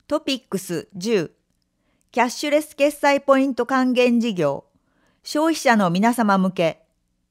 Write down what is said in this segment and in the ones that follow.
トピックス10キャッシュレス決済ポイント還元事業消費者の皆様向け。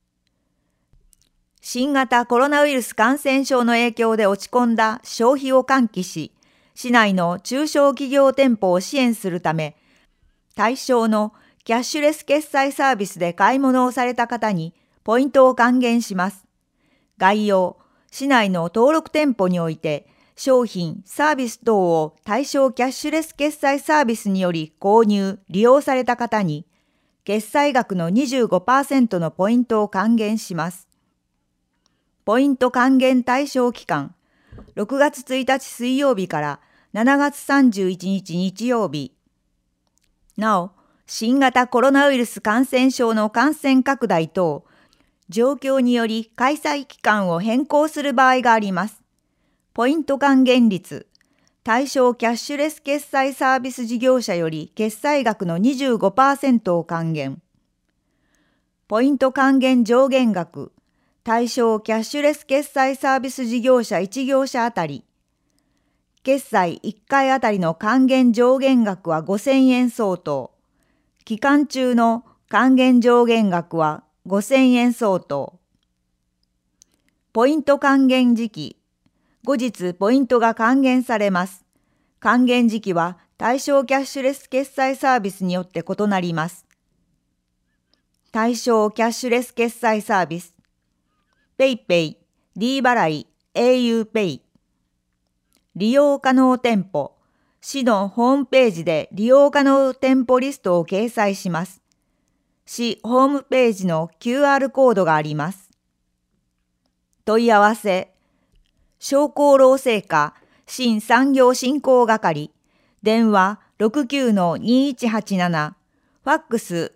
新型コロナウイルス感染症の影響で落ち込んだ消費を喚起し、市内の中小企業店舗を支援するため、対象のキャッシュレス決済サービスで買い物をされた方にポイントを還元します。概要、市内の登録店舗において、商品・サービス等を対象キャッシュレス決済サービスにより購入・利用された方に、決済額の 25% のポイントを還元します。ポイント還元対象期間、6月1日水曜日から7月31日日曜日。なお、新型コロナウイルス感染症の感染拡大等、状況により開催期間を変更する場合があります。ポイント還元率、対象キャッシュレス決済サービス事業者より決済額の 25% を還元。ポイント還元上限額、対象キャッシュレス決済サービス事業者1業者あたり、決済1回あたりの還元上限額は5000円相当、期間中の還元上限額は5000円相当。ポイント還元時期、後日ポイントが還元されます。還元時期は対象キャッシュレス決済サービスによって異なります。対象キャッシュレス決済サービス、PayPay、D 払い、auPay。利用可能店舗、市のホームページで利用可能店舗リストを掲載します。市ホームページの QR コードがあります。問い合わせ、商工労政課新産業振興係、電話 69-2187、ファックス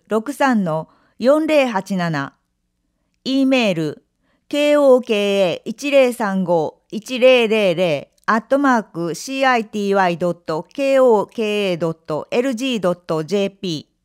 63-4087、E メール koka1035-1000@city.koka.lg.jp